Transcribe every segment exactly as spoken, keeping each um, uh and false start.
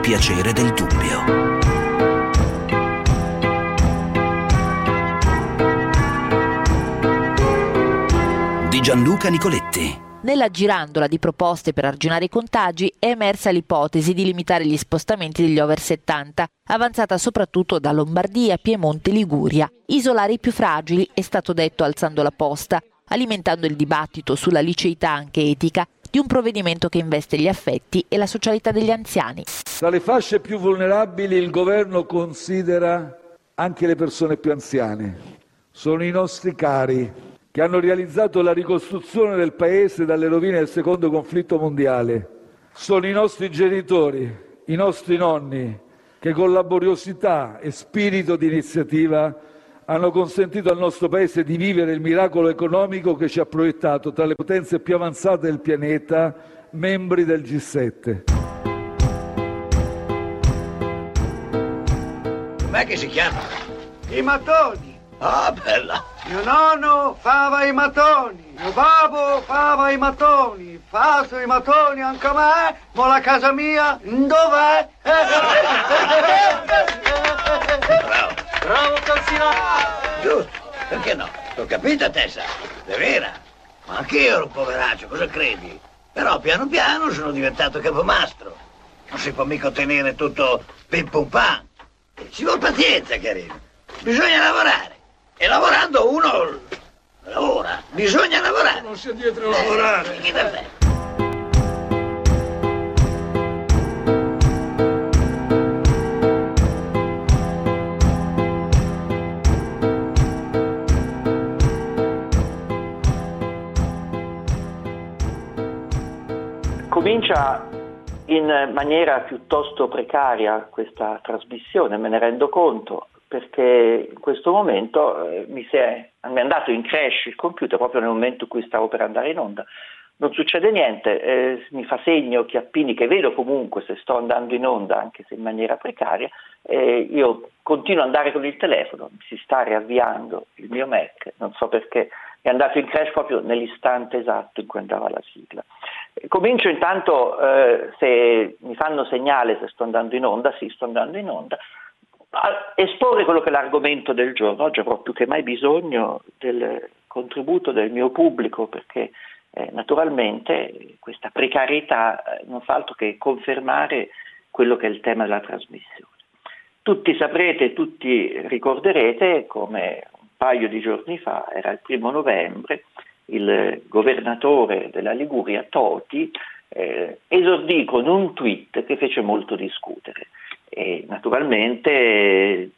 piacere del dubbio. Di Gianluca Nicoletti. Nella girandola di proposte per arginare i contagi è emersa l'ipotesi di limitare gli spostamenti degli over settanta, avanzata soprattutto da Lombardia, Piemonte e Liguria. Isolare i più fragili è stato detto alzando la posta, alimentando il dibattito sulla liceità anche etica di un provvedimento che investe gli affetti e la socialità degli anziani. Tra le fasce più vulnerabili il governo considera anche le persone più anziane. Sono i nostri cari che hanno realizzato la ricostruzione del Paese dalle rovine del secondo conflitto mondiale. Sono i nostri genitori, i nostri nonni, che con laboriosità e spirito di iniziativa hanno consentito al nostro Paese di vivere il miracolo economico che ci ha proiettato tra le potenze più avanzate del pianeta, membri del G sette. Com'è che si chiama? I mattoni. Ah, bella! Mio nonno fava i mattoni, mio babbo fava i mattoni, faccio i mattoni anche a me, ma la casa mia dov'è? Bravo! Bravo Calzinato! Giusto, perché no? L'ho capita, Tessa, è vera. Ma anch'io ero un poveraccio, cosa credi? Però piano piano sono diventato capomastro. Non si può mica ottenere tutto pim pum pam. Ci vuole pazienza, carino. Bisogna lavorare. E lavorando uno lavora, bisogna lavorare. Non sia dietro a lavorare. Eh, chi da te? Comincia in maniera piuttosto precaria questa trasmissione, me ne rendo conto, perché in questo momento eh, mi, si è, mi è andato in crash il computer proprio nel momento in cui stavo per andare in onda. Non succede niente, eh, mi fa segno Chiappini che vedo comunque se sto andando in onda, anche se in maniera precaria. Eh, io continuo ad andare con il telefono, si sta riavviando il mio Mac, non so perché, è andato in crash proprio nell'istante esatto in cui andava la sigla. Eh, comincio intanto, eh, se mi fanno segnale se sto andando in onda, sì, sto andando in onda, a esporre quello che è l'argomento del giorno. Oggi avrò più che mai bisogno del contributo del mio pubblico, perché eh, naturalmente questa precarietà eh, non fa altro che confermare quello che è il tema della trasmissione. Tutti saprete, tutti ricorderete come un paio di giorni fa, era il primo novembre, il governatore della Liguria, Toti, eh, esordì con un tweet che fece molto discutere. E naturalmente eh,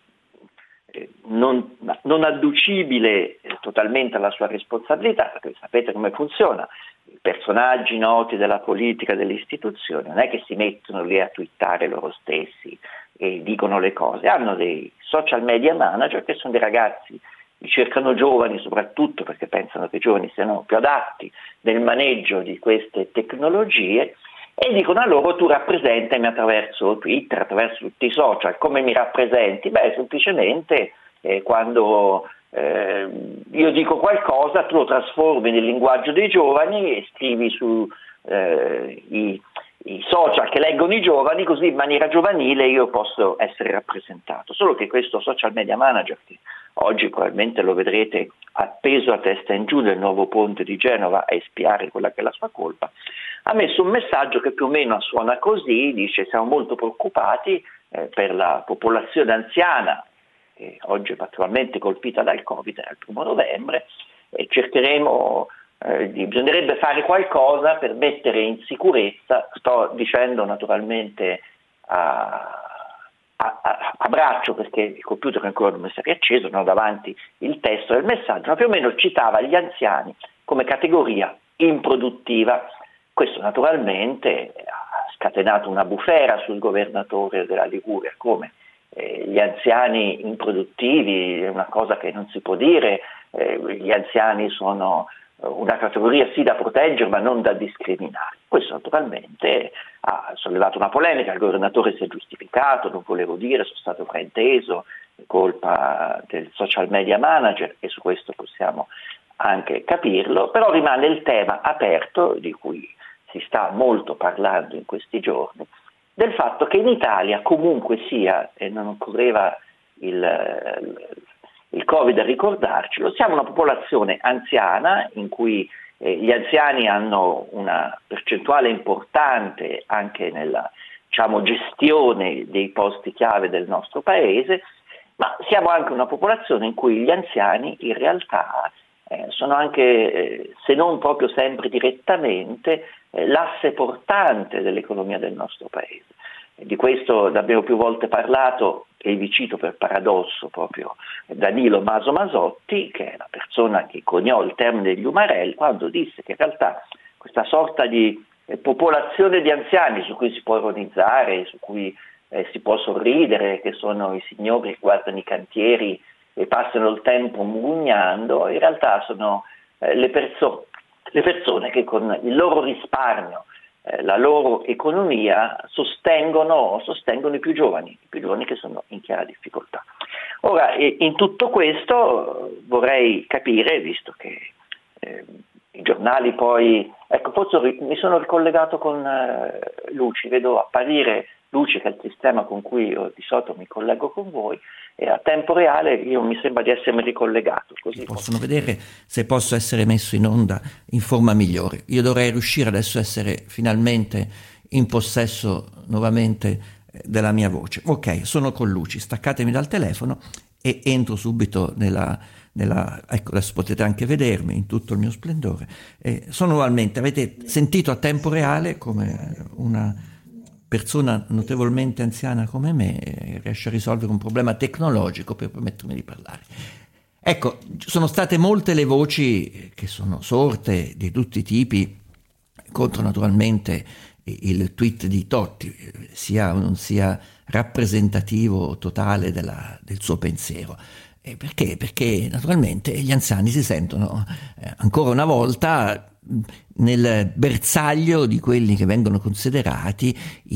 non, non adducibile eh, totalmente alla sua responsabilità, perché sapete come funziona, i personaggi noti della politica, delle istituzioni, non è che si mettono lì a twittare loro stessi e dicono le cose, hanno dei social media manager che sono dei ragazzi, li cercano giovani soprattutto perché pensano che i giovani siano più adatti nel maneggio di queste tecnologie, e dicono a loro: tu rappresentami attraverso Twitter, attraverso tutti i social. Come mi rappresenti? Beh, semplicemente eh, quando eh, io dico qualcosa tu lo trasformi nel linguaggio dei giovani e scrivi su eh, i, i social che leggono i giovani, così in maniera giovanile io posso essere rappresentato. Solo che questo social media manager, che oggi probabilmente lo vedrete appeso a testa in giù nel nuovo ponte di Genova a espiare quella che è la sua colpa, ha messo un messaggio che più o meno suona così, dice: siamo molto preoccupati eh, per la popolazione anziana, che oggi è particolarmente colpita dal Covid, è il primo novembre, e cercheremo, eh, di, bisognerebbe fare qualcosa per mettere in sicurezza, sto dicendo naturalmente a, a, a, a braccio perché il computer ancora non mi si è riacceso, non ho davanti il testo del messaggio, ma più o meno citava gli anziani come categoria improduttiva. Questo naturalmente ha scatenato una bufera sul governatore della Liguria, come eh, gli anziani improduttivi, è una cosa che non si può dire, eh, gli anziani sono una categoria sì da proteggere ma non da discriminare. Questo naturalmente ha sollevato una polemica, il governatore si è giustificato, non volevo dire, sono stato frainteso, è colpa del social media manager, e su questo possiamo anche capirlo, però rimane il tema aperto di cui si sta molto parlando in questi giorni, del fatto che in Italia comunque sia, e non occorreva il, il Covid a ricordarcelo, siamo una popolazione anziana in cui eh, gli anziani hanno una percentuale importante anche nella, diciamo, gestione dei posti chiave del nostro paese, ma siamo anche una popolazione in cui gli anziani in realtà eh, sono anche, eh, se non proprio sempre direttamente, eh, l'asse portante dell'economia del nostro paese. E di questo ne abbiamo più volte parlato, e vi cito per paradosso proprio Danilo Maso Masotti, che è la persona che coniò il termine degli Umarell, quando disse che in realtà questa sorta di eh, popolazione di anziani su cui si può ironizzare, su cui eh, si può sorridere, che sono i signori che guardano i cantieri e passano il tempo mugugnando, in realtà sono eh, le, perso- le persone che con il loro risparmio, eh, la loro economia sostengono, sostengono i più giovani, i più giovani che sono in chiara difficoltà. Ora, eh, in tutto questo vorrei capire, visto che eh, i giornali poi, ecco, forse mi sono ricollegato con eh, Luci, vedo apparire Luci, che è il sistema con cui io di solito mi collego con voi, e a tempo reale io mi sembra di essermi ricollegato. Così possono posso... vedere se posso essere messo in onda in forma migliore. Io dovrei riuscire adesso a essere finalmente in possesso nuovamente della mia voce. Ok, sono con Luci, staccatemi dal telefono e entro subito nella... Nella, ecco, adesso potete anche vedermi in tutto il mio splendore. Eh, sono nuovamente, avete sentito a tempo reale come una persona notevolmente anziana come me eh, riesce a risolvere un problema tecnologico per permettermi di parlare. Ecco, sono state molte le voci che sono sorte di tutti i tipi contro naturalmente il tweet di Totti, sia o non sia rappresentativo totale della, del suo pensiero. E perché? Perché naturalmente gli anziani si sentono eh, ancora una volta nel bersaglio di quelli che vengono considerati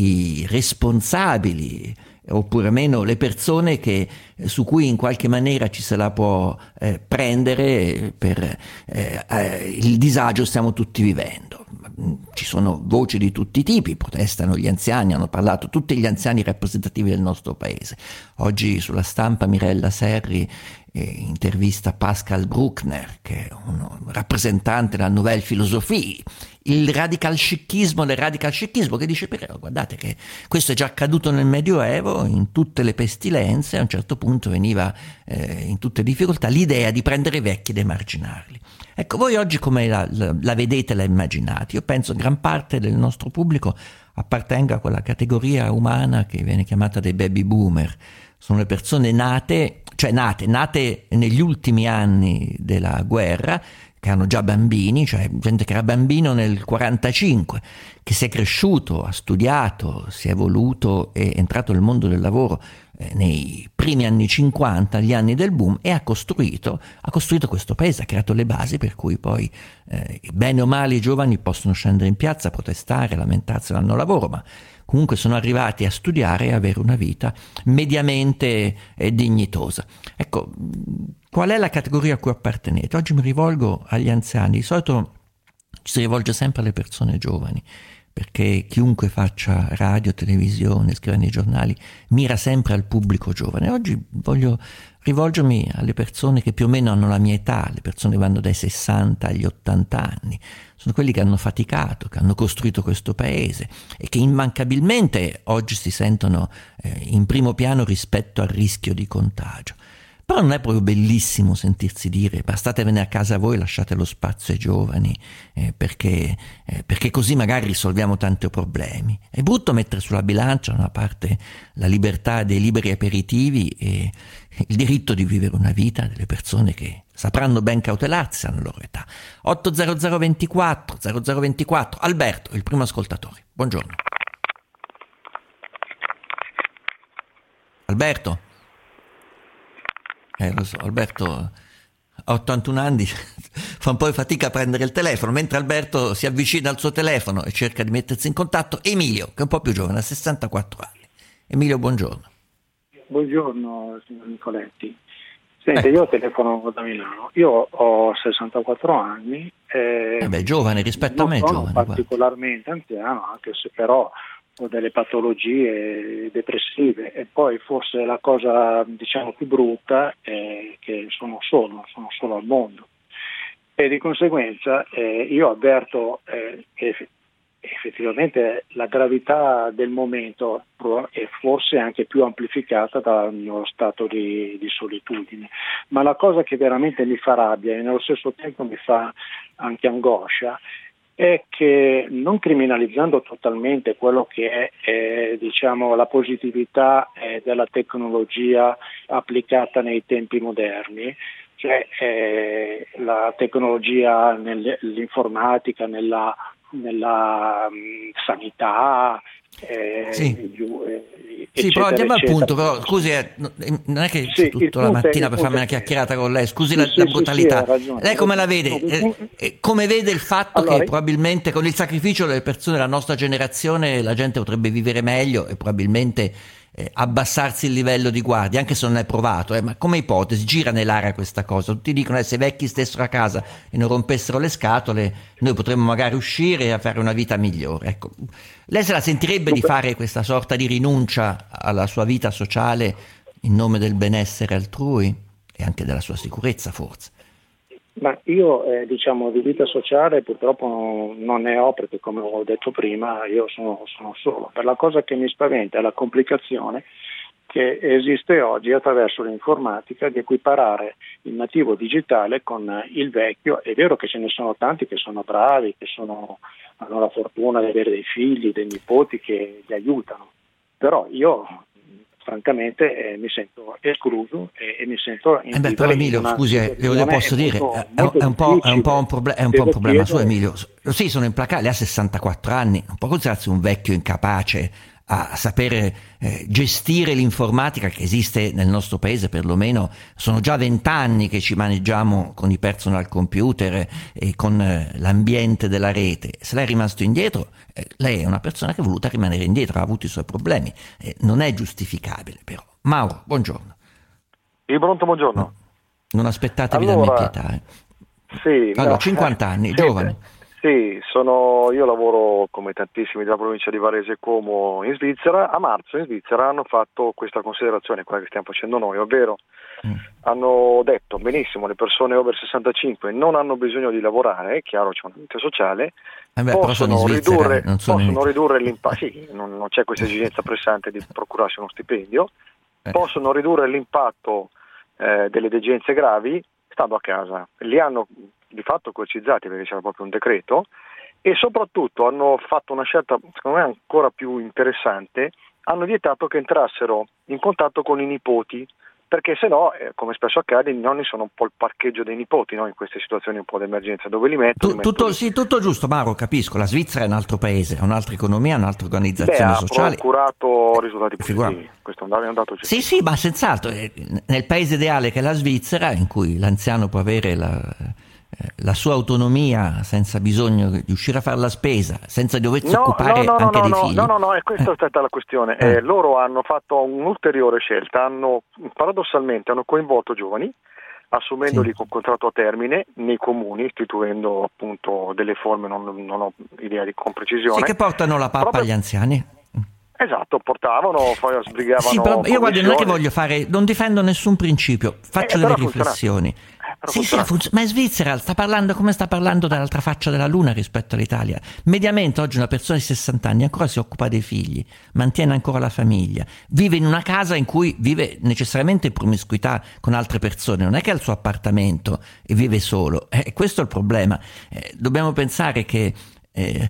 i responsabili, oppure meno le persone che, su cui in qualche maniera ci se la può eh, prendere per eh, eh, il disagio stiamo tutti vivendo. Ci sono voci di tutti i tipi, protestano gli anziani, hanno parlato tutti gli anziani rappresentativi del nostro paese. Oggi sulla stampa Mirella Serri eh, intervista Pascal Bruckner, che è un rappresentante della Nouvelle Philosophie, il radical scichismo del radical scichismo, che dice però guardate che questo è già accaduto nel Medioevo, in tutte le pestilenze, a un certo punto veniva eh, in tutte le difficoltà l'idea di prendere i vecchi ed emarginarli. Ecco, voi oggi come la, la, la vedete, la immaginate? Io penso che gran parte del nostro pubblico appartenga a quella categoria umana che viene chiamata dei baby boomer. Sono le persone nate, cioè nate, nate negli ultimi anni della guerra, che hanno già bambini, cioè gente che era bambino nel quarantacinque, che si è cresciuto, ha studiato, si è evoluto, è entrato nel mondo del lavoro eh, nei primi anni cinquanta, gli anni del boom, e ha costruito, ha costruito questo paese, ha creato le basi per cui poi eh, bene o male i giovani possono scendere in piazza, protestare, lamentarsi, non hanno lavoro, ma comunque sono arrivati a studiare e avere una vita mediamente eh, dignitosa. Ecco, qual è la categoria a cui appartenete? Oggi mi rivolgo agli anziani, di solito ci si rivolge sempre alle persone giovani, perché chiunque faccia radio, televisione, scriva nei giornali, mira sempre al pubblico giovane. Oggi voglio rivolgermi alle persone che più o meno hanno la mia età, le persone che vanno dai sessanta agli ottanta anni, sono quelli che hanno faticato, che hanno costruito questo paese e che immancabilmente oggi si sentono eh, in primo piano rispetto al rischio di contagio. Però non è proprio bellissimo sentirsi dire bastatevene a casa voi, lasciate lo spazio ai giovani eh, perché, eh, perché così magari risolviamo tanti problemi. È brutto mettere sulla bilancia da una parte la libertà dei liberi aperitivi e il diritto di vivere una vita delle persone che sapranno ben cautelarsi alla loro età. otto zero zero ventiquattro zero zero ventiquattro Alberto, il primo ascoltatore. Buongiorno. Alberto? Eh, lo so, Alberto ha ottantuno anni, fa un po' di fatica a prendere il telefono, mentre Alberto si avvicina al suo telefono e cerca di mettersi in contatto. Emilio, che è un po' più giovane, ha sessantaquattro anni. Emilio, buongiorno. Buongiorno, signor Nicoletti. Senti, eh. io telefono da Milano, io ho sessantaquattro anni. E eh beh, giovane rispetto a me, non sono giovane. particolarmente guarda. anziano, anche se però o delle patologie depressive, e poi forse la cosa diciamo più brutta è che sono solo, sono solo al mondo, e di conseguenza eh, io avverto eh, che effettivamente la gravità del momento è forse anche più amplificata dal mio stato di, di solitudine, ma la cosa che veramente mi fa rabbia e nello stesso tempo mi fa anche angoscia è che, non criminalizzando totalmente quello che è, è diciamo la positività eh, della tecnologia applicata nei tempi moderni, cioè eh, la tecnologia nell'informatica, nella, nella mh, sanità, eh, sì. giù, eh, Sì, però andiamo al punto, però scusi, eh, non è che sì, tutta la mattina per farmi una chiacchierata con lei, scusi sì, la, sì, la brutalità. Sì, sì, lei come la vede? Eh, come vede il fatto allora, che probabilmente con il sacrificio delle persone della nostra generazione la gente potrebbe vivere meglio e probabilmente eh, abbassarsi il livello di guardia, anche se non è provato, eh, ma come ipotesi gira nell'aria questa cosa. Tutti dicono eh, se i vecchi stessero a casa e non rompessero le scatole noi potremmo magari uscire e fare una vita migliore. Ecco, lei se la sentirebbe di fare questa sorta di rinuncia alla sua vita sociale in nome del benessere altrui e anche della sua sicurezza, forse? Ma io eh, diciamo di vita sociale purtroppo non ne ho, perché come ho detto prima io sono, sono solo. Per la cosa che mi spaventa è la complicazione che esiste oggi attraverso l'informatica di equiparare il nativo digitale con il vecchio. È vero che ce ne sono tanti che sono bravi, che sono, hanno la fortuna di avere dei figli, dei nipoti che li aiutano, però io francamente eh, mi sento escluso e, e mi sento in eh beh, però Emilio, scusi, eh, io posso dire, molto, è, molto è, un po', è un po' un, proble- è un, po un problema suo, Emilio. Sì, sono implacabile, ha sessantaquattro anni, non può considerarsi un vecchio incapace a sapere eh, gestire l'informatica che esiste nel nostro paese. Perlomeno sono già vent'anni che ci maneggiamo con i personal computer e con eh, l'ambiente della rete. Se lei è rimasto indietro, eh, lei è una persona che è voluta rimanere indietro, ha avuto i suoi problemi, eh, non è giustificabile però. Mauro, buongiorno. Io pronto, buongiorno. No, non aspettatevi allora, da me pietà. Eh. Sì, allora, no, cinquanta anni, sì, giovane. Sì, sono, io lavoro come tantissimi della provincia di Varese e Como in Svizzera. A marzo in Svizzera hanno fatto questa considerazione, quella che stiamo facendo noi, ovvero mm. hanno detto benissimo le persone over sessantacinque non hanno bisogno di lavorare, è chiaro c'è una vita sociale, eh beh, possono, Svizzera, ridurre, non sono possono in... ridurre l'impatto, sì, non, non c'è questa esigenza pressante di procurarsi uno stipendio, eh. possono ridurre l'impatto eh, delle degenze gravi stando a casa. Li hanno di fatto coercizzati perché c'era proprio un decreto, e soprattutto hanno fatto una scelta secondo me ancora più interessante, hanno vietato che entrassero in contatto con i nipoti, perché se no, eh, come spesso accade, i nonni sono un po' il parcheggio dei nipoti, no? In queste situazioni un po' di emergenza, dove li metto? Tu, li metto tutto, lì. Sì, tutto giusto, Mauro, capisco, la Svizzera è un altro paese, ha un'altra economia, un'altra organizzazione Beh, sociale. Ha procurato risultati positivi, Figura... questo è un dato Sì, sì, ma senz'altro, nel paese ideale che è la Svizzera, in cui l'anziano può avere la... la sua autonomia senza bisogno di uscire a fare la spesa, senza doversi no, occupare no, no, anche no, dei no, figli. No, no, no, è questa è stata la questione. Eh. Eh, loro hanno fatto un'ulteriore scelta, hanno paradossalmente hanno coinvolto giovani, assumendoli sì. con contratto a termine nei comuni, istituendo appunto delle forme, non, non ho idea di con precisione. Sì, che portano la pappa Proprio... agli anziani. Esatto, portavano, poi sbrigavano. Sì, però io guarda, non è che voglio fare, non difendo nessun principio, faccio eh, delle riflessioni. Eh, sì, sì, funz- ma in Svizzera sta parlando come sta parlando dall'altra faccia della luna rispetto all'Italia. Mediamente oggi una persona di sessanta anni ancora si occupa dei figli, mantiene ancora la famiglia, vive in una casa in cui vive necessariamente in promiscuità con altre persone, non è che ha il suo appartamento e vive solo. Eh, questo è il problema. Eh, dobbiamo pensare che eh,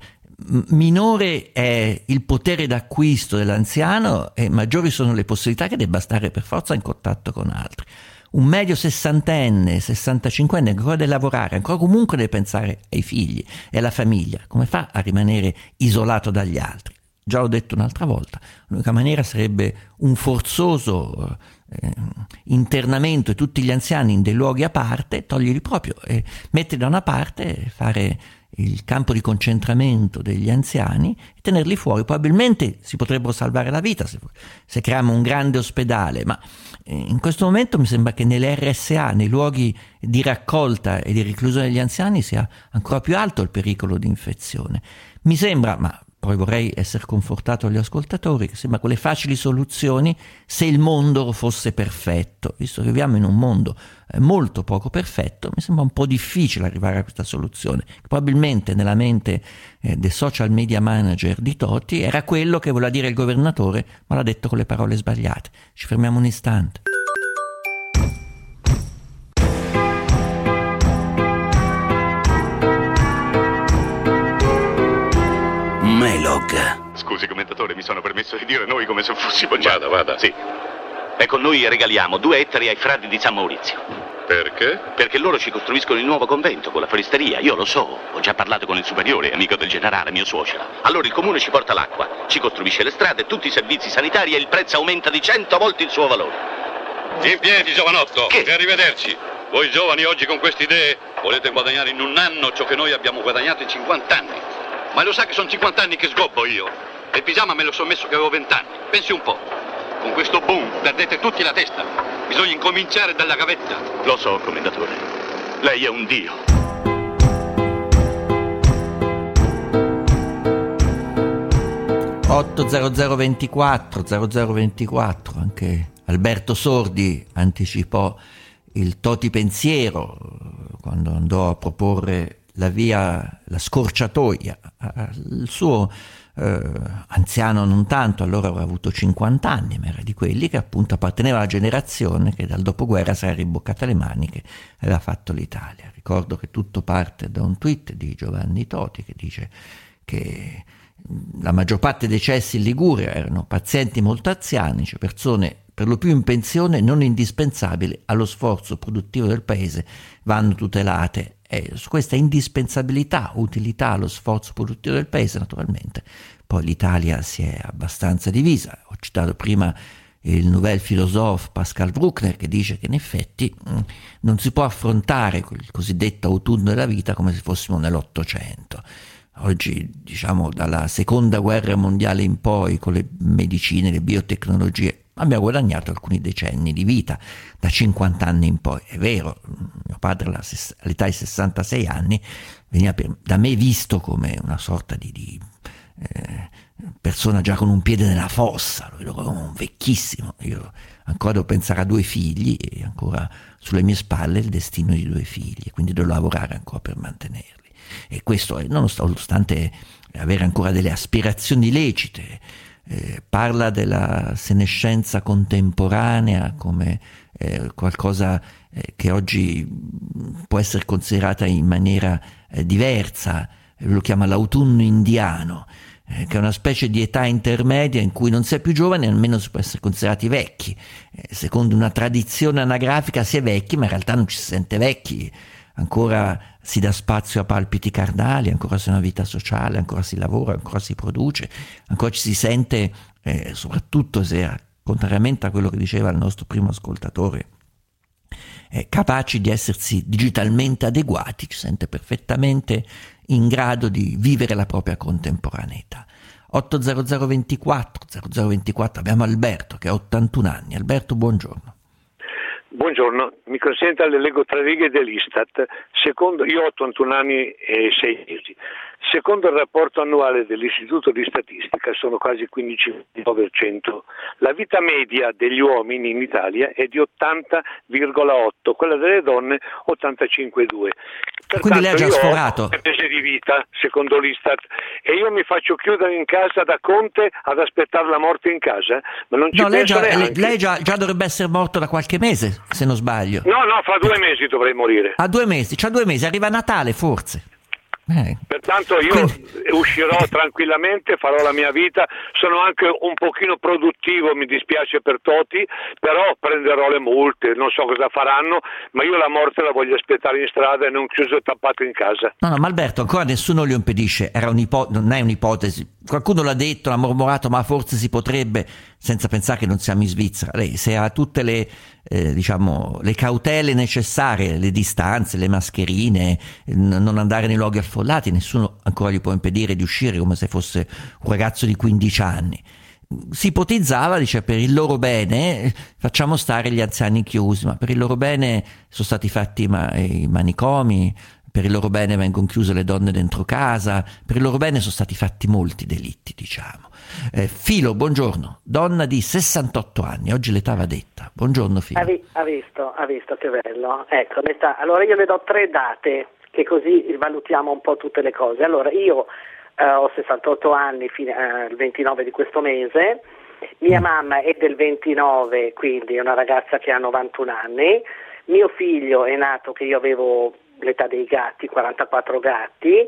minore è il potere d'acquisto dell'anziano e maggiori sono le possibilità che debba stare per forza in contatto con altri. Un medio sessantenne, sessantacinquenne ancora deve lavorare, ancora comunque deve pensare ai figli e alla famiglia. Come fa a rimanere isolato dagli altri? Già l'ho detto un'altra volta, l'unica maniera sarebbe un forzoso eh, internamento di tutti gli anziani in dei luoghi a parte, toglierli proprio e metterli da una parte e fare il campo di concentramento degli anziani e tenerli fuori. Probabilmente si potrebbero salvare la vita se, se creiamo un grande ospedale, ma in questo momento mi sembra che nelle R S A, nei luoghi di raccolta e di reclusione degli anziani, sia ancora più alto il pericolo di infezione. Mi sembra, ma poi vorrei essere confortato agli ascoltatori, che sembra quelle facili soluzioni se il mondo fosse perfetto. Visto che viviamo in un mondo molto poco perfetto, mi sembra un po' difficile arrivare a questa soluzione. Probabilmente nella mente eh, del social media manager di Totti era quello che voleva dire il governatore, ma l'ha detto con le parole sbagliate. Ci fermiamo un istante. Melog. Scusi commentatore, mi sono permesso di dire noi come se fossimo già... Vada, vada. Sì. Ecco, noi regaliamo due ettari ai frati di San Maurizio. Perché? Perché loro ci costruiscono il nuovo convento con la floristeria. Io lo so, ho già parlato con il superiore, amico del generale, mio suocero. Allora il comune ci porta l'acqua, ci costruisce le strade, tutti i servizi sanitari e il prezzo aumenta di cento volte il suo valore. In piedi, giovanotto. Che? E arrivederci. Voi giovani oggi con queste idee volete guadagnare in un anno ciò che noi abbiamo guadagnato in cinquanta anni. Ma lo sa che sono cinquanta anni che sgobbo io. E il pigiama me lo so messo che avevo venti anni. Pensi un po'. Con questo boom perdete tutti la testa. Bisogna incominciare dalla gavetta. Lo so, commendatore. Lei è un dio. otto zero zero ventiquattro zero zero ventiquattro, anche Alberto Sordi anticipò il Toti pensiero quando andò a proporre la via, la scorciatoia. Il suo eh, anziano non tanto, allora aveva avuto cinquanta anni, ma era di quelli che appunto apparteneva alla generazione che dal dopoguerra si era riboccata le maniche e aveva fatto l'Italia. Ricordo che tutto parte da un tweet di Giovanni Toti che dice che la maggior parte dei decessi in Liguria erano pazienti molto anziani, cioè persone per lo più in pensione non indispensabili allo sforzo produttivo del paese, vanno tutelate. E su questa indispensabilità, utilità allo sforzo produttivo del paese, naturalmente, poi l'Italia si è abbastanza divisa. Ho citato prima il nouvel philosophe Pascal Bruckner che dice che in effetti mh, non si può affrontare il cosiddetto autunno della vita come se fossimo nell'Ottocento. Oggi, diciamo, dalla seconda guerra mondiale in poi, con le medicine, le biotecnologie, abbiamo guadagnato alcuni decenni di vita, da cinquanta anni in poi. È vero, mio padre all'età di sessantasei anni veniva per, da me visto come una sorta di, di eh, persona già con un piede nella fossa, lo vedo come un vecchissimo. Io ancora devo pensare a due figli e ancora sulle mie spalle il destino di due figli, quindi devo lavorare ancora per mantenerli. E questo è nonostante avere ancora delle aspirazioni lecite. Eh, parla della senescenza contemporanea come eh, qualcosa eh, che oggi può essere considerata in maniera eh, diversa. Lo chiama l'autunno indiano, eh, che è una specie di età intermedia in cui non si è più giovani, almeno si può essere considerati vecchi. Eh, secondo una tradizione anagrafica si è vecchi, ma in realtà non ci si sente vecchi. Ancora si dà spazio a palpiti cardali, ancora si ha una vita sociale, ancora si lavora, ancora si produce, ancora ci si sente, eh, soprattutto se, contrariamente a quello che diceva il nostro primo ascoltatore, eh, capaci di essersi digitalmente adeguati, ci sente perfettamente in grado di vivere la propria contemporaneità. otto zero zero ventiquattro zero zero ventiquattro, abbiamo Alberto che ha ottantuno anni. Alberto, buongiorno. Buongiorno, mi consenta, le leggo tre righe dell'Istat. Secondo, io ho ottantuno anni e sei mesi. Secondo il rapporto annuale dell'Istituto di Statistica, sono quasi quindici per cento, la vita media degli uomini in Italia è di ottanta virgola otto, quella delle donne ottantacinque virgola due. Quindi lei ha già sforato. Ho mesi di vita, secondo l'Istat, e io mi faccio chiudere in casa da Conte ad aspettare la morte in casa, ma non ci no, lei, penso già, neanche. lei già, già dovrebbe essere morto da qualche mese, se non sbaglio. No, no, fra due mesi dovrei morire. A due mesi, c'ha due mesi, arriva Natale forse. Eh. Pertanto io Quindi... uscirò tranquillamente, farò la mia vita, sono anche un pochino produttivo, mi dispiace per Toti, però prenderò le multe, non so cosa faranno, ma io la morte la voglio aspettare in strada e non chiuso e tappato in casa. No, no, ma Alberto, ancora nessuno glielo impedisce, era un'ipo- non è un'ipotesi, qualcuno l'ha detto, l'ha mormorato, ma forse si potrebbe, senza pensare che non siamo in Svizzera. Lei se ha tutte le eh, diciamo le cautele necessarie, le distanze, le mascherine, n- non andare nei luoghi affollati, nessuno ancora gli può impedire di uscire come se fosse un ragazzo di quindici anni. Si ipotizzava, dice, per il loro bene facciamo stare gli anziani chiusi, ma per il loro bene sono stati fatti ma- i manicomi, per il loro bene vengono chiuse le donne dentro casa, per il loro bene sono stati fatti molti delitti, diciamo. Eh, Filo, buongiorno, donna di sessantotto anni, oggi l'età va detta. Buongiorno Filo. Ha, vi- ha visto, ha visto che bello. Ecco, l'età. Allora io le do tre date, che così valutiamo un po' tutte le cose. Allora io eh, ho sessantotto anni, fine, eh, il ventinove di questo mese, mia mamma è del ventinove, quindi è una ragazza che ha novantuno anni, mio figlio è nato che io avevo l'età dei gatti, quarantaquattro gatti,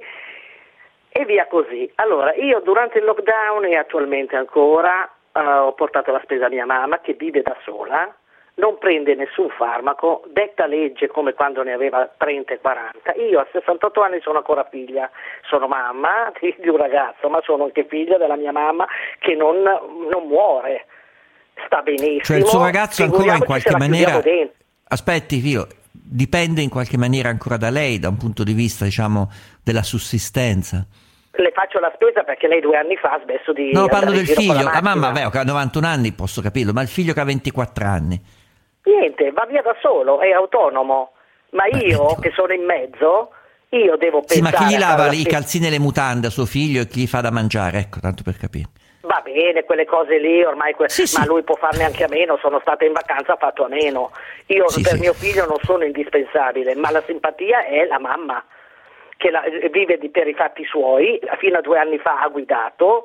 e via così. Allora, io durante il lockdown e attualmente ancora uh, ho portato la spesa a mia mamma che vive da sola, non prende nessun farmaco, detta legge come quando ne aveva trenta e quaranta. Io a sessantotto anni sono ancora figlia, sono mamma di, di un ragazzo, ma sono anche figlia della mia mamma che non, non muore, sta benissimo. Cioè il suo ragazzo ancora in qualche maniera... Dentro. Aspetti Filo, dipende in qualche maniera ancora da lei, da un punto di vista, diciamo, della sussistenza. Le faccio la spesa perché lei due anni fa ha smesso di... No, parlo del figlio. La, la mamma, beh, che ha novantuno anni, posso capirlo, ma il figlio che ha ventiquattro anni. Niente, va via da solo, è autonomo. Ma io, beh, che sono in mezzo, io devo pensare... Sì, ma chi gli lava i spesa... calzini e le mutande a suo figlio e chi gli fa da mangiare? Ecco, tanto per capire. Va bene, quelle cose lì ormai, que- sì, ma sì. lui può farne anche a meno, sono stata in vacanza, ha fatto a meno. Io sì, per sì. mio figlio non sono indispensabile, ma la simpatia è la mamma, che la, vive di, per i fatti suoi, fino a due anni fa ha guidato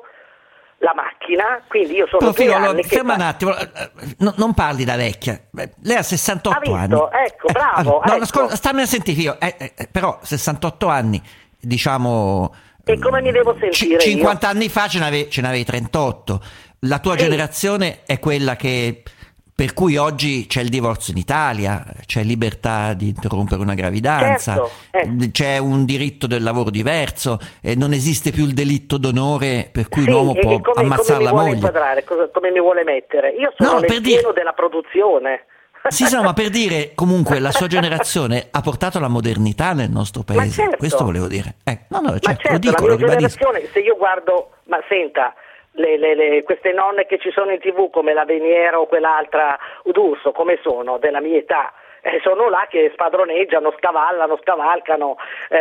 la macchina, quindi io sono Però, due Filo, anni allora, che... ferma un attimo, no, non parli da vecchia, lei ha sessantotto ha visto, anni. ecco, bravo. Eh, allora, no, ecco. ascolta, stammi a sentire Filo, eh, eh, però sessantotto anni, diciamo... E come mi devo sentire c- cinquanta io? anni fa ce n'avevi, ce n'avevi trentotto. La tua sì. generazione è quella che per cui oggi c'è il divorzio in Italia, c'è libertà di interrompere una gravidanza, certo, eh. c'è un diritto del lavoro diverso, eh, non esiste più il delitto d'onore per cui sì, l'uomo e può come, ammazzare come la mi vuole moglie. inquadrare, cosa, come mi vuole mettere? Io sono No, nel per pieno dire- della produzione. Sì, sì, no, ma per dire comunque la sua generazione ha portato la modernità nel nostro paese, certo. questo volevo dire. Eh, no, no, certo, ma certo, lo dico, la mia lo ribadisco. generazione, se io guardo, ma senta, le, le, le, queste nonne che ci sono in tv come la Veniera o quell'altra Udurso, come sono, della mia età, eh, sono là che spadroneggiano, scavallano, scavalcano,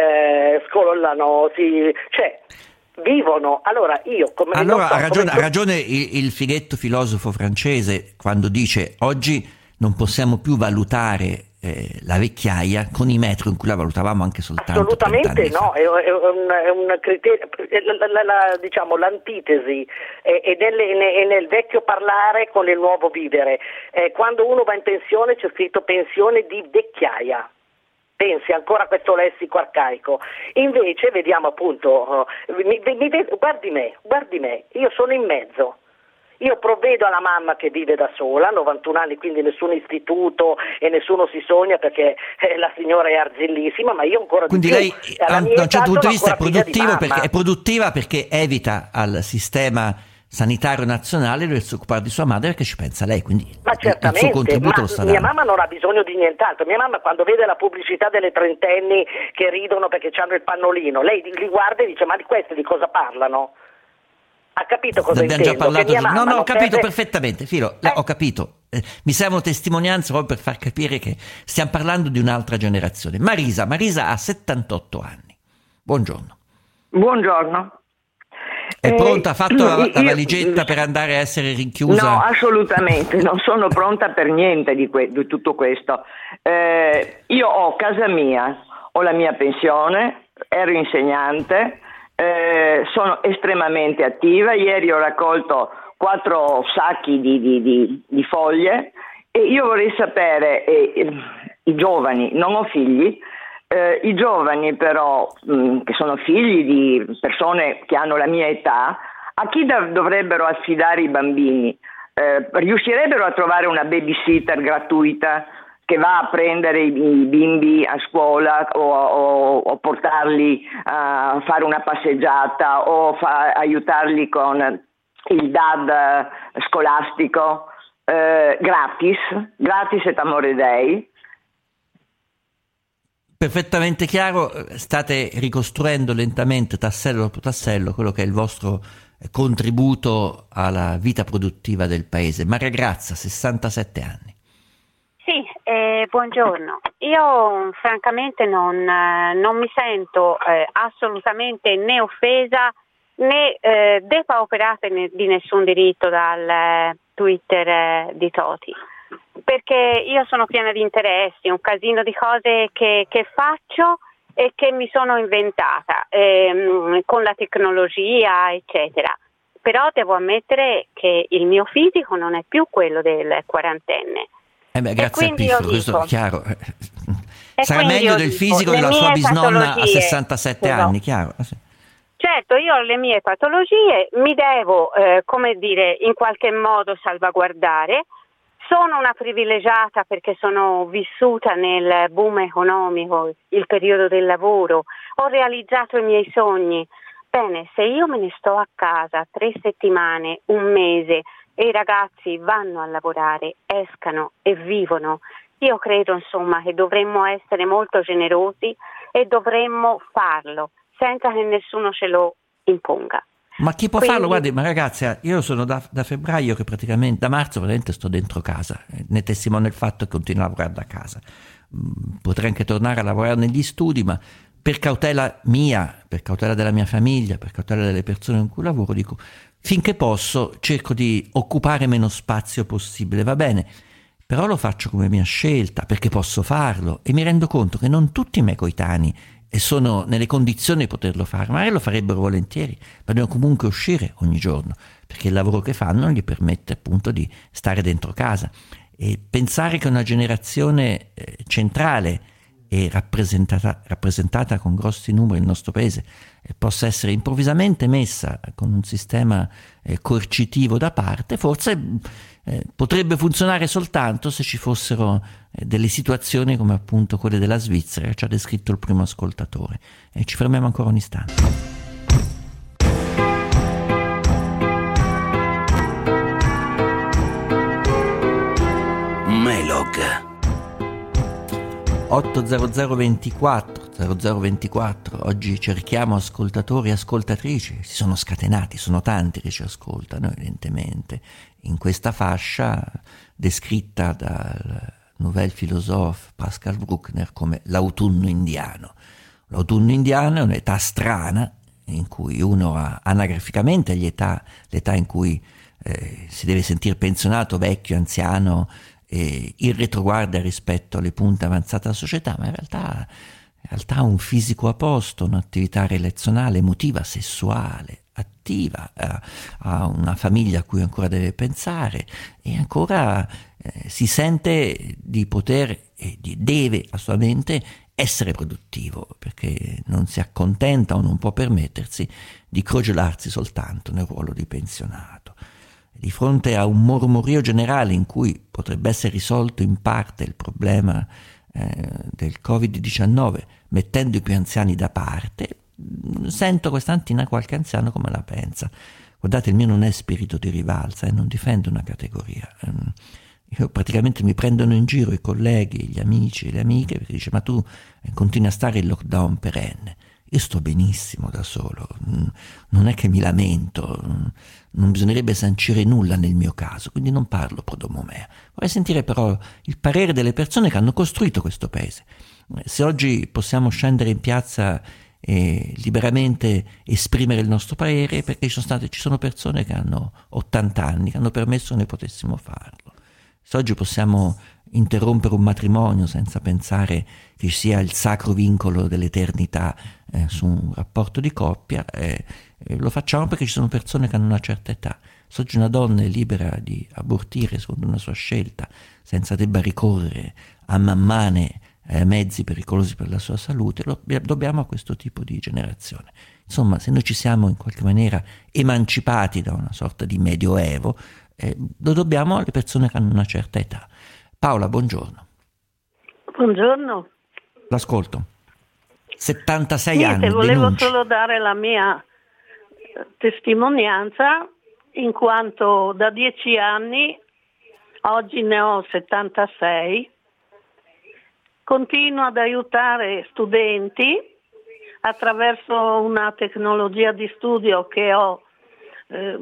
eh, scollano, si, cioè vivono. Allora io come Allora so, ha ragione, come... ha ragione il, il fighetto filosofo francese quando dice oggi non possiamo più valutare eh, la vecchiaia con i metri in cui la valutavamo anche soltanto assolutamente no, è, è, un, è un criterio, la, la, la, diciamo l'antitesi è, è, nel, è nel vecchio parlare con il nuovo vivere. Eh, quando uno va in pensione c'è scritto pensione di vecchiaia. Pensi ancora a questo lessico arcaico. Invece vediamo appunto, mi, mi, guardi me, guardi me, io sono in mezzo. Io provvedo alla mamma che vive da sola, novantuno anni, quindi nessun istituto e nessuno si sogna perché eh, la signora è arzillissima, ma io ancora quindi di più. lei Alla da mia un età certo punto di sono vista è ancora figlia di produttivo mamma. perché, è produttiva perché evita al sistema sanitario nazionale di doversi occupare di sua madre perché ci pensa lei, quindi ma certamente, il suo contributo ma lo sta mia dando. mamma non ha bisogno di nient'altro. Mia mamma quando vede la pubblicità delle trentenni che ridono perché hanno il pannolino, lei li guarda e dice ma di queste di cosa parlano? Ha capito cosa Abbiamo intendo? già parlato Che mia di... No, mamma no, ho non capito perde... perfettamente, Filo, Eh. ho capito. Eh, mi servono testimonianze proprio per far capire che stiamo parlando di un'altra generazione. Marisa, Marisa ha settantotto anni. Buongiorno. Buongiorno. È Eh, pronta? Ha fatto la, la io- valigetta per andare a essere rinchiusa? No, assolutamente, non sono pronta per niente di, que- di tutto questo. Eh, io ho casa mia, ho la mia pensione, ero insegnante, eh, sono estremamente attiva. Ieri ho raccolto quattro sacchi di, di, di, di foglie e io vorrei sapere, eh, i giovani, non ho figli, Eh, i giovani però, mh, che sono figli di persone che hanno la mia età, a chi da- dovrebbero affidare i bambini? Eh, riuscirebbero a trovare una babysitter gratuita che va a prendere i, i bimbi a scuola o, o, o portarli a fare una passeggiata o fa- aiutarli con il D A D scolastico eh, gratis, gratis et amore Dei? Perfettamente chiaro, state ricostruendo lentamente tassello dopo tassello quello che è il vostro contributo alla vita produttiva del paese. Maria Grazia, sessantasette anni. Sì, eh, Eh, buongiorno, io francamente non, eh, non mi sento eh, assolutamente né offesa né eh, depauperata ne- di nessun diritto dal eh, Twitter eh, di Toti, perché io sono piena di interessi, un casino di cose che, che faccio e che mi sono inventata ehm, con la tecnologia eccetera, però devo ammettere che il mio fisico non è più quello del quarantenne. Eh beh, grazie al piffero, questo è chiaro. E Sarà meglio del dico, fisico della sua mie bisnonna a patologie, sessantasette no. anni, chiaro. Sì. Certo, io ho le mie patologie, mi devo, eh, come dire, in qualche modo salvaguardare. Sono una privilegiata perché sono vissuta nel boom economico, il periodo del lavoro, ho realizzato i miei sogni. Bene, se io me ne sto a casa tre settimane, un mese e i ragazzi vanno a lavorare, escano e vivono, io credo insomma che dovremmo essere molto generosi e dovremmo farlo senza che nessuno ce lo imponga. Ma chi può Quindi... farlo? Guardi, ma ragazzi, io sono da, da febbraio che praticamente, da marzo praticamente sto dentro casa, ne testimono il fatto che continuo a lavorare da casa. Potrei anche tornare a lavorare negli studi, ma per cautela mia, per cautela della mia famiglia, per cautela delle persone con cui lavoro, dico, finché posso cerco di occupare meno spazio possibile, va bene, però lo faccio come mia scelta, perché posso farlo e mi rendo conto che non tutti i miei coetanei e sono nelle condizioni di poterlo fare, magari lo farebbero volentieri, ma devono comunque uscire ogni giorno, perché il lavoro che fanno gli permette appunto di stare dentro casa. E pensare che una generazione eh, centrale e rappresentata, rappresentata con grossi numeri nel nostro paese eh, possa essere improvvisamente messa con un sistema eh, coercitivo da parte, forse eh, potrebbe funzionare soltanto se ci fossero eh, delle situazioni come appunto quelle della Svizzera, che ci ha descritto il primo ascoltatore. E ci fermiamo ancora un istante. Melog otto zero zero ventiquattro zero zero ventiquattro. Oggi cerchiamo ascoltatori e ascoltatrici, si sono scatenati, sono tanti che ci ascoltano evidentemente in questa fascia descritta dal Nouvelle Philosophe Pascal Bruckner come l'autunno indiano. L'autunno indiano è un'età strana in cui uno ha anagraficamente l'età, l'età in cui eh, si deve sentire pensionato, vecchio, anziano, eh, in retroguardia rispetto alle punte avanzate della società, ma in realtà, in realtà ha un fisico a posto, un'attività relazionale, emotiva, sessuale, attiva, ha, ha una famiglia a cui ancora deve pensare e ancora eh, si sente di poter e di, deve assolutamente essere produttivo, perché non si accontenta o non può permettersi di crogiolarsi soltanto nel ruolo di pensionato. Di fronte a un mormorio generale in cui potrebbe essere risolto in parte il problema eh, del covid diciannove mettendo i più anziani da parte, sento quest'antina qualche anziano come la pensa. Guardate, il mio non è spirito di rivalsa e eh, non difendo una categoria. Io praticamente mi prendono in giro i colleghi, gli amici e le amiche perché dice ma tu continui a stare in lockdown perenne. Io sto benissimo da solo, non è che mi lamento, non bisognerebbe sancire nulla nel mio caso, quindi non parlo pro domo mea. Vorrei sentire però il parere delle persone che hanno costruito questo paese. Se oggi possiamo scendere in piazza e liberamente esprimere il nostro parere, perché ci sono state, ci sono persone che hanno ottanta anni, che hanno permesso che noi potessimo farlo. Se oggi possiamo interrompere un matrimonio senza pensare che ci sia il sacro vincolo dell'eternità eh, su un rapporto di coppia, eh, eh, lo facciamo perché ci sono persone che hanno una certa età. Se oggi una donna è libera di abortire secondo una sua scelta, senza debba ricorrere a man mano eh, mezzi pericolosi per la sua salute, lo dobbiamo a questo tipo di generazione. Insomma, se noi ci siamo in qualche maniera emancipati da una sorta di medioevo, eh, lo dobbiamo alle persone che hanno una certa età. Paola, buongiorno. Buongiorno. L'ascolto. settantasei Niente, anni. volevo denunci. solo dare la mia testimonianza, in quanto da dieci anni, oggi ne ho settantasei, continuo ad aiutare studenti attraverso una tecnologia di studio che ho eh,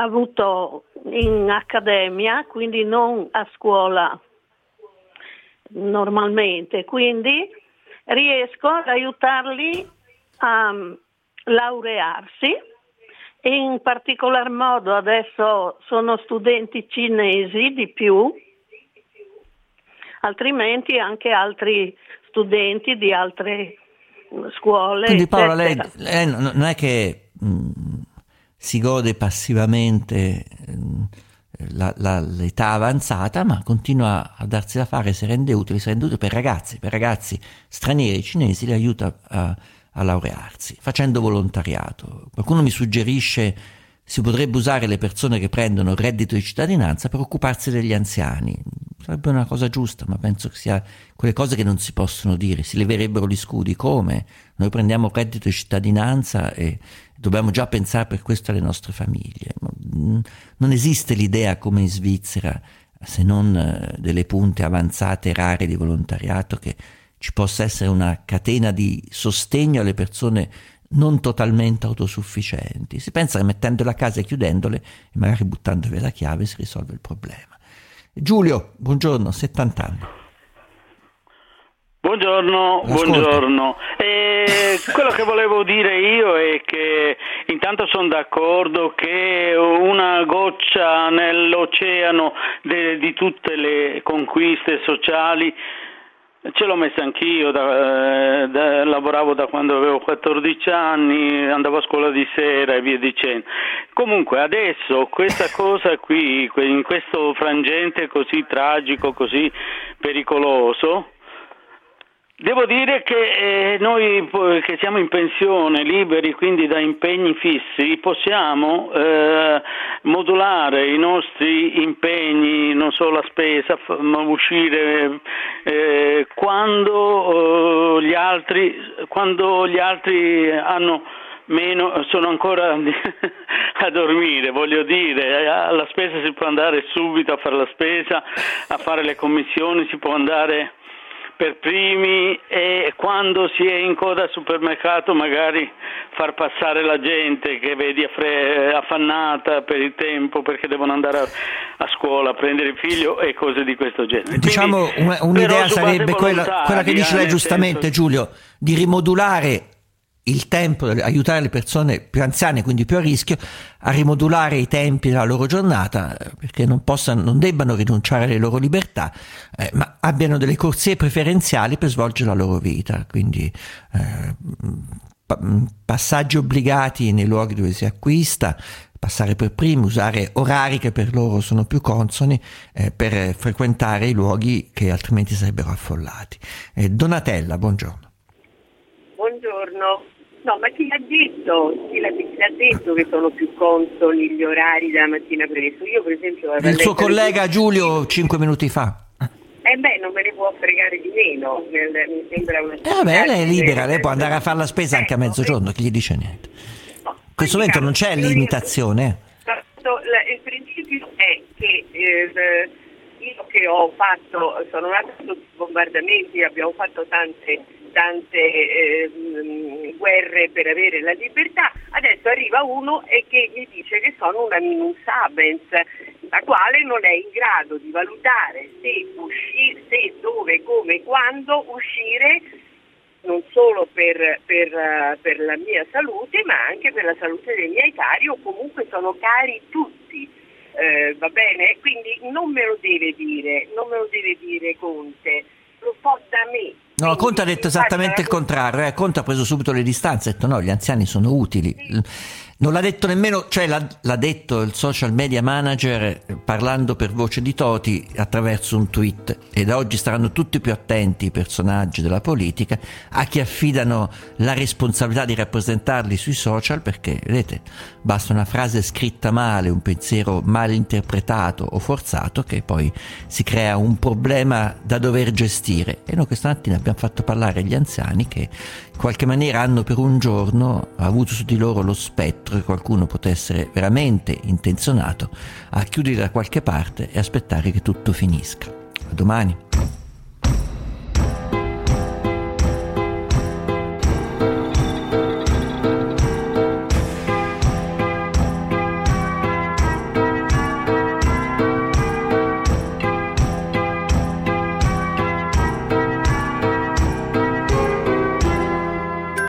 avuto in accademia, quindi non a scuola normalmente, quindi riesco ad aiutarli a um, laurearsi, e in particolar modo adesso sono studenti cinesi di più, altrimenti anche altri studenti di altre scuole. Quindi Paola, lei, lei non è che mh, si gode passivamente mh, la, la, l'età avanzata, ma continua a darsi da fare, si rende utile, si rende utile per ragazzi, per ragazzi stranieri cinesi, li aiuta a, a laurearsi, facendo volontariato. Qualcuno mi suggerisce si potrebbe usare le persone che prendono il reddito di cittadinanza per occuparsi degli anziani. Sarebbe una cosa giusta, ma penso che sia quelle cose che non si possono dire, si leverebbero gli scudi. Come? Noi prendiamo il reddito di cittadinanza e dobbiamo già pensare per questo alle nostre famiglie. Non esiste l'idea come in Svizzera, se non delle punte avanzate rare di volontariato, che ci possa essere una catena di sostegno alle persone non totalmente autosufficienti. Si pensa che mettendole a casa e chiudendole e magari buttando via la chiave si risolve il problema. Giulio, buongiorno, settanta anni. Buongiorno, L'ascolto. buongiorno. E quello che volevo dire io è che intanto sono d'accordo che una goccia nell'oceano de, di tutte le conquiste sociali ce l'ho messa anch'io, da, da, lavoravo da quando avevo quattordici anni, andavo a scuola di sera e via dicendo. Comunque adesso questa cosa qui, in questo frangente così tragico, così pericoloso, devo dire che eh, noi che siamo in pensione, liberi quindi da impegni fissi, possiamo eh, modulare i nostri impegni, non solo la spesa, ma uscire eh, quando, eh, gli altri, quando gli altri hanno meno, sono ancora a dormire, voglio dire, alla spesa si può andare subito a fare la spesa, a fare le commissioni si può andare per primi, e quando si è in coda al supermercato magari far passare la gente che vedi affannata per il tempo perché devono andare a, a scuola a prendere il figlio e cose di questo genere. Diciamo Quindi, un'idea sarebbe quella, quella che dice lei giustamente, senso... Giulio, di rimodulare il tempo, aiutare le persone più anziane, quindi più a rischio, a rimodulare i tempi della loro giornata, perché non possano, non debbano rinunciare alle loro libertà, eh, ma abbiano delle corsie preferenziali per svolgere la loro vita. Quindi eh, pa- passaggi obbligati nei luoghi dove si acquista, passare per primi, usare orari che per loro sono più consoni eh, per frequentare i luoghi che altrimenti sarebbero affollati. Eh, Donatella, buongiorno. Buongiorno. No, ma chi l'ha detto? Chi l'ha, chi l'ha detto che sono più consoni gli orari della mattina presto? Io per esempio... Il suo collega Giulio cinque minuti fa. Eh beh, non me ne può fregare di meno, mi sembra una... Eh vabbè, lei è libera, lei può andare a fare la spesa anche a mezzogiorno, chi gli dice niente. In questo momento non c'è limitazione. Il principio è che eh, io che ho fatto, sono nata sotto bombardamenti, abbiamo fatto tante... tante eh, guerre per avere la libertà, adesso arriva uno e che gli dice che sono una minus habens, la quale non è in grado di valutare se uscire, se, dove, come, quando uscire, non solo per, per, per la mia salute, ma anche per la salute dei miei cari, o comunque sono cari tutti. Eh, va bene? Quindi non me lo deve dire, non me lo deve dire Conte, lo fa da me. No, Conte ha detto esattamente il contrario, eh. Conte ha preso subito le distanze, ha detto no, gli anziani sono utili. Non l'ha detto nemmeno, cioè l'ha, l'ha detto il social media manager parlando per voce di Toti attraverso un tweet, e da oggi staranno tutti più attenti i personaggi della politica a chi affidano la responsabilità di rappresentarli sui social, perché vedete, basta una frase scritta male, un pensiero mal interpretato o forzato che poi si crea un problema da dover gestire. E noi questa mattina abbiamo fatto parlare gli anziani che in qualche maniera hanno per un giorno avuto su di loro lo spettro che qualcuno potesse essere veramente intenzionato a chiudere da qualche parte e aspettare che tutto finisca. A domani.